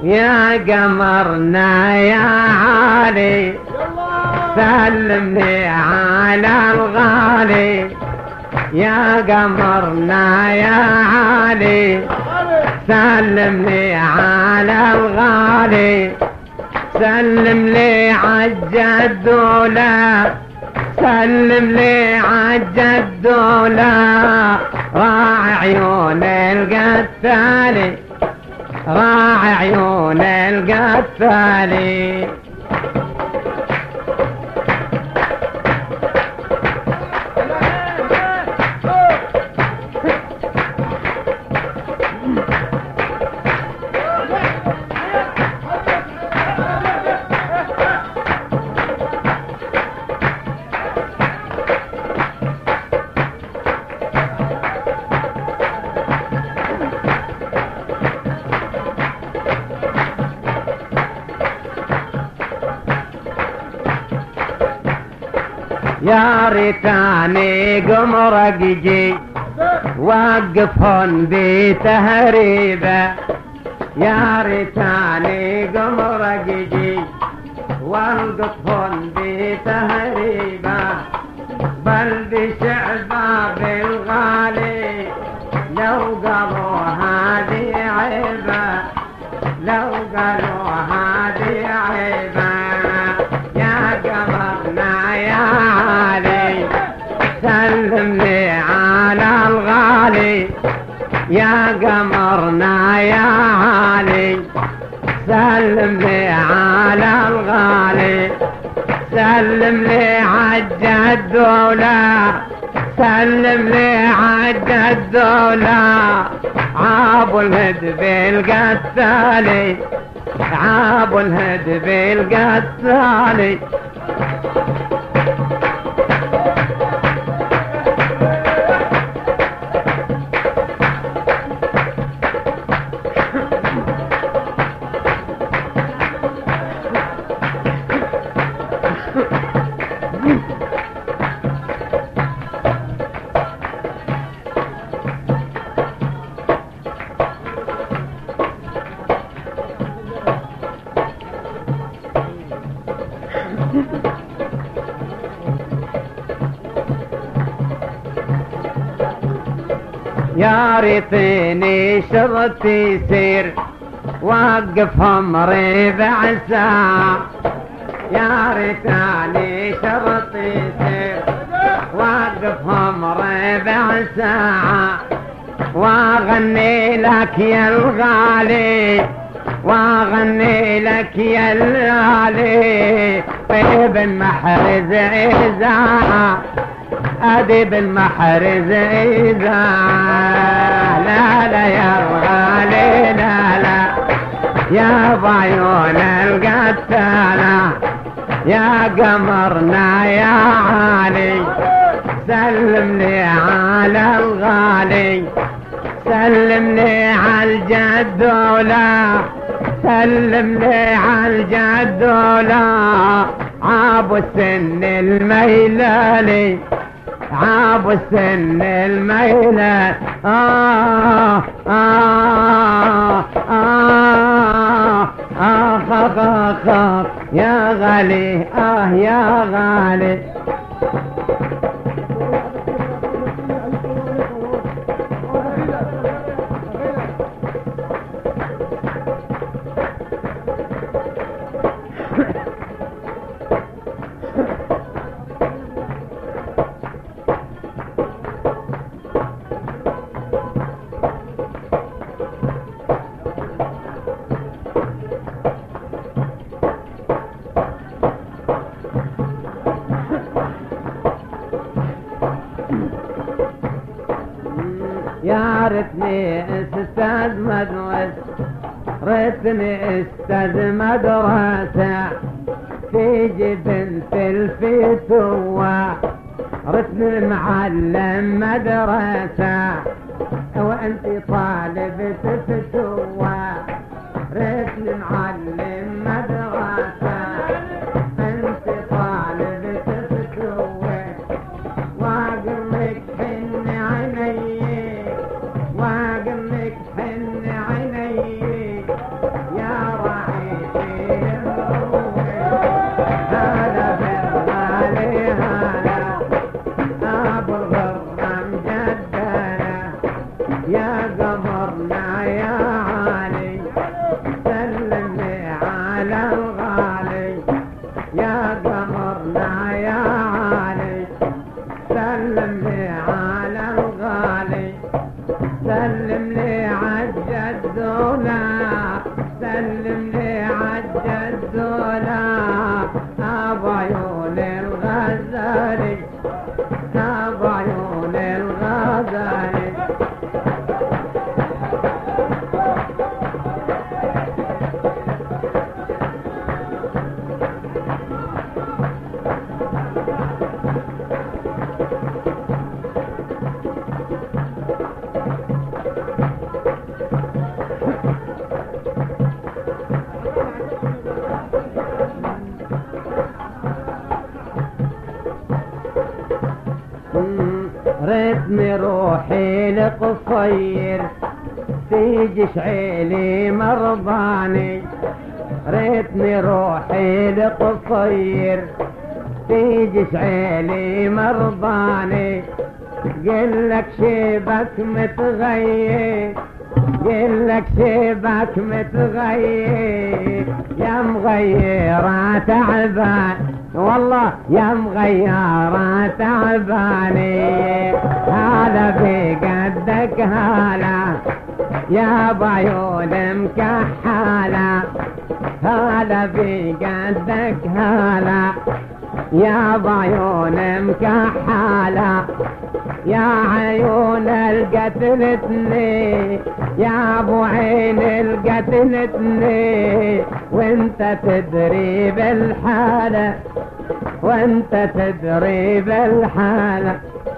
يا قمرنا يا علي سلمني على الغالي، يا قمرنا يا علي سلمني على الغالي، سلم لي عالجد ولا سلم لي عالجد ولا راعي عيون القتالي، راعي عيون القتالي. يا ريتاني قمرك جي وقفهن بتهريبه، يا ريتاني قمرك جي وقفهن بتهريبه، بل بشعبه بالغالي لو قالوا هذه عيبه، لو قالوا هذه عيبه. يا قمرنا يا علي سلمني على الغالي، يا قمرنا يا علي سلمني على الغالي، سلم لي عالجد ولا سلم لي عالجد ولا عاب الهد بالقتالي، عاب الهد بالقتالي. يا ريتني شرط يصير وقفهم ربع ساعة، يا ريتني شرط يصير وقفهم ربع ساعة، واغني لك يا الغالي واغني لك يا الغالي طيب المحرز إذاعة، أدب المحرز إذاعة. لا لا يا الغالي لا لا يا بعيون القتالة، يا قمرنا يا علي سلم لي على الغالي، سلم لي عالجد ولا سلم لي عالجد ولا عاب السن الميلالي، عاب السن الميلالي. يا غالي يا غالي. يا ريتني استاذ مدرسة، ريتني استاذ مدرسة في بنت الفتوة، ريتني معلم مدرسة وانت طالبة فتوة، ريتني معلم مدرسة انت طالبة فتوة، واقلك حن عيني واقلك حن عيني يا يا علي سلم لي على الغالي سلم لي عالجدولا سلم لي عالجدولا ابو عيون الغزالي ابو عيون الغزالي ريتني روحي لقصير تيجي شعيلي مرضاني ريتني روحي لقصير تيجي شعيلي مرضاني قلك شيبك متغير قلك شيبك متغير يا مغيرة تعبان والله يا مغيرة تعباني هذا في قدك هلا يا بعيون مكحلة هذا في قدك هلا يا بعيون مكحلة يا عيون القتلتني يا ابو عين القتلتني وانت تدري بالحالة وانت تدري بالحالة